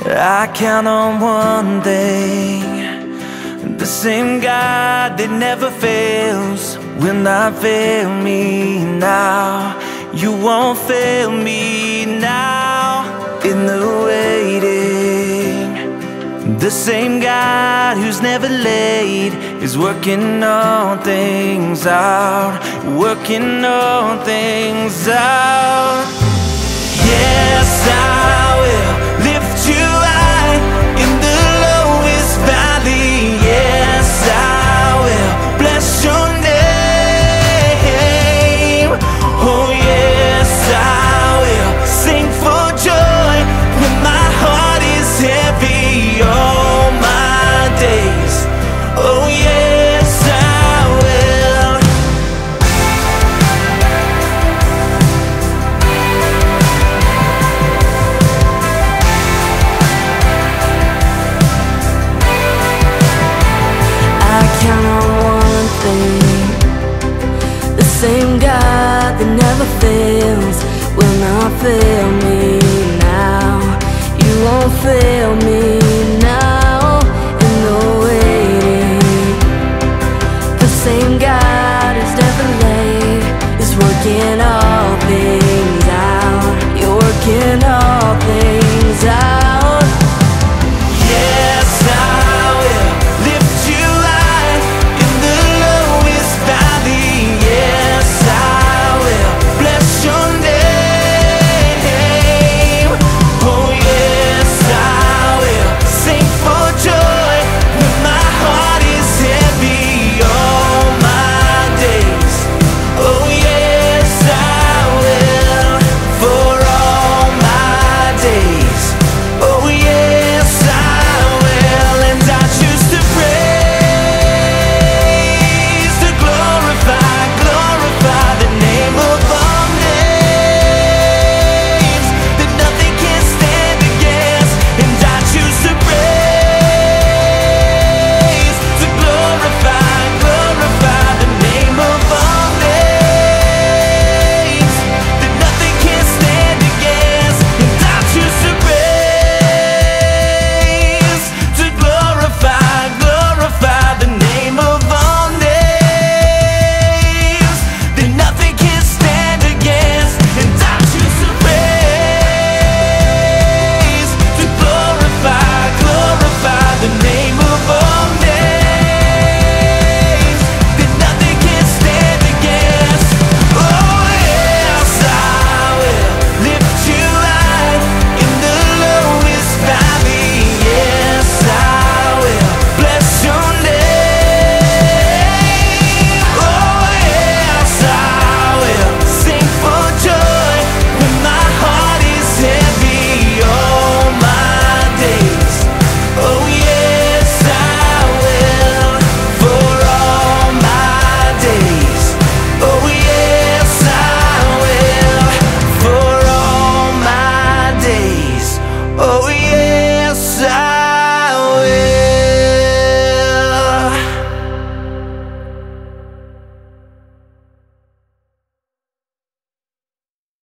I count on one thing, the same God that never fails will not fail me now. You won't fail me now. In the waiting, the same God who's never late is working all things out, working all things out. Yes, I will lift you high in the lowest valley. Yes, I will bless your name. Oh yes, I will sing for joy when my heart is heavy all my days. Oh yes, I will. I count on one thing, the same God that never fails will not fail me now. You won't fail me